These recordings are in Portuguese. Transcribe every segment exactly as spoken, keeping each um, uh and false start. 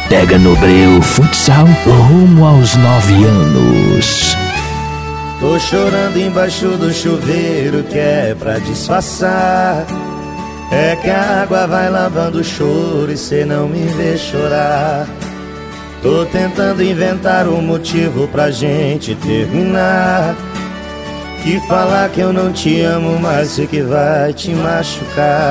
Ortega no Breu Futsal rumo aos nove anos. Tô chorando embaixo do chuveiro que é pra disfarçar. É que a água vai lavando o choro e cê não me vê chorar. Tô tentando inventar um motivo pra gente terminar. Que falar que eu não te amo mais sei que vai te machucar.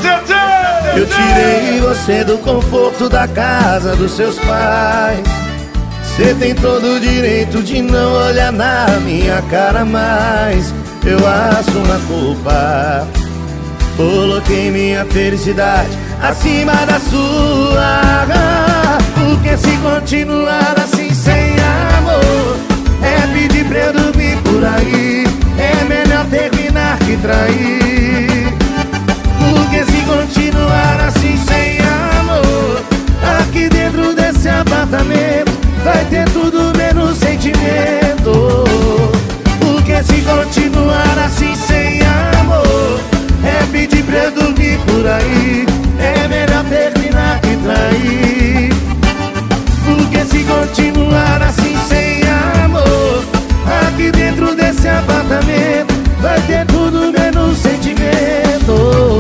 Eu tirei você do conforto da casa dos seus pais. Cê tem todo o direito de não olhar na minha cara mais. Eu assumo a culpa. Coloquei minha felicidade acima da sua. Porque se continuar assim sem amor é pedir pra eu dormir por aí. É melhor terminar que trair. Porque se continuar assim sem amor aqui dentro desse apartamento vai ter tudo menos sentimento. Porque se continuar assim sem amor é pedir pra eu dormir por aí. É melhor terminar que trair. Porque se continuar assim sem amor aqui dentro desse apartamento vai ter tudo menos sentimento.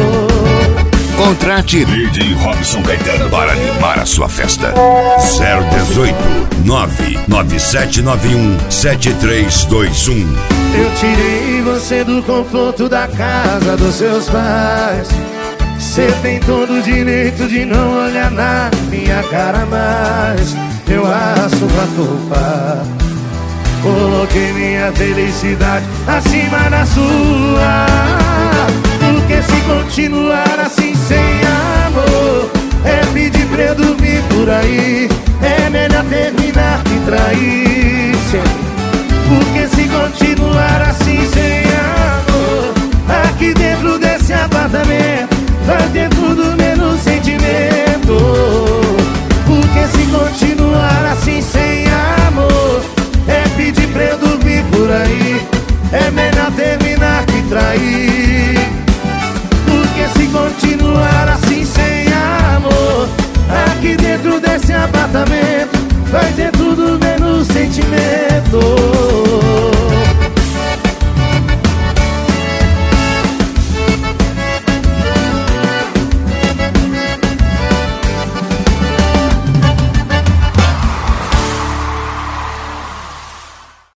Contrate D J Robson Caetano para animar a sua festa. zero dezoito, nove nove sete nove um, sete três dois um. Eu tirei você do conforto da casa dos seus pais. Você tem todo o direito de não olhar na minha cara mais. Eu assumo a culpa. Coloquei minha felicidade acima da sua. Porque se continuar assim sem amor é pedir pra eu dormir por aí. É melhor terminar que trair.